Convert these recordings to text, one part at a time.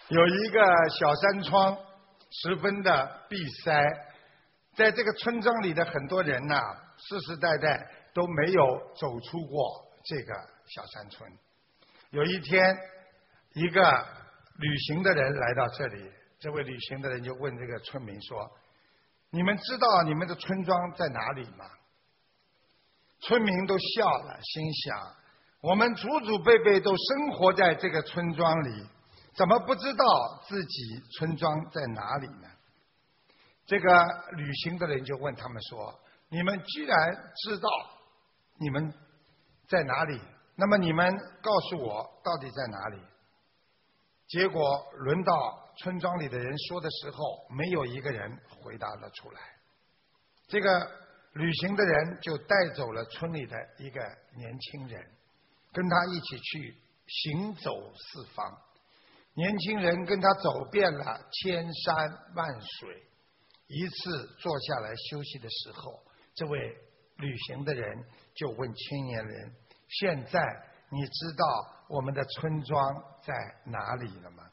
有一个小山庄，十分的闭塞，在这个村庄里的很多人呐，世世代代都没有走出过这个小山村。有一天，一个旅行的人来到这里，这位旅行的人就问这个村民说：“你们知道你们的村庄在哪里吗？”村民都笑了，心想：我们祖祖辈辈都生活在这个村庄里，怎么不知道自己村庄在哪里呢？这个旅行的人就问他们说：“你们既然知道你们在哪里，那么你们告诉我到底在哪里？”结果轮到村庄里的人说的时候，没有一个人回答了出来。这个旅行的人就带走了村里的一个年轻人，跟他一起去行走四方。年轻人跟他走遍了千山万水，一次坐下来休息的时候，这位旅行的人就问青年人：“现在你知道我们的村庄在哪里了吗？”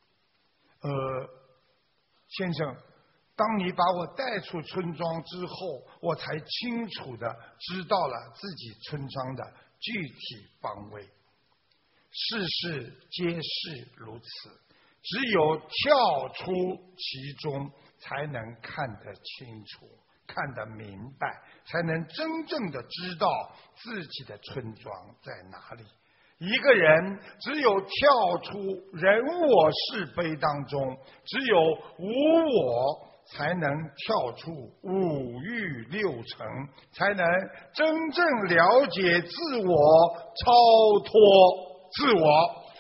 先生，当你把我带出村庄之后，我才清楚地知道了自己村庄的具体方位。世事皆是如此，只有跳出其中，才能看得清楚，看得明白，才能真正的知道自己的村庄在哪里。一个人只有跳出人我是非当中，只有无我，才能跳出五欲六尘，才能真正了解自我，超脱自我。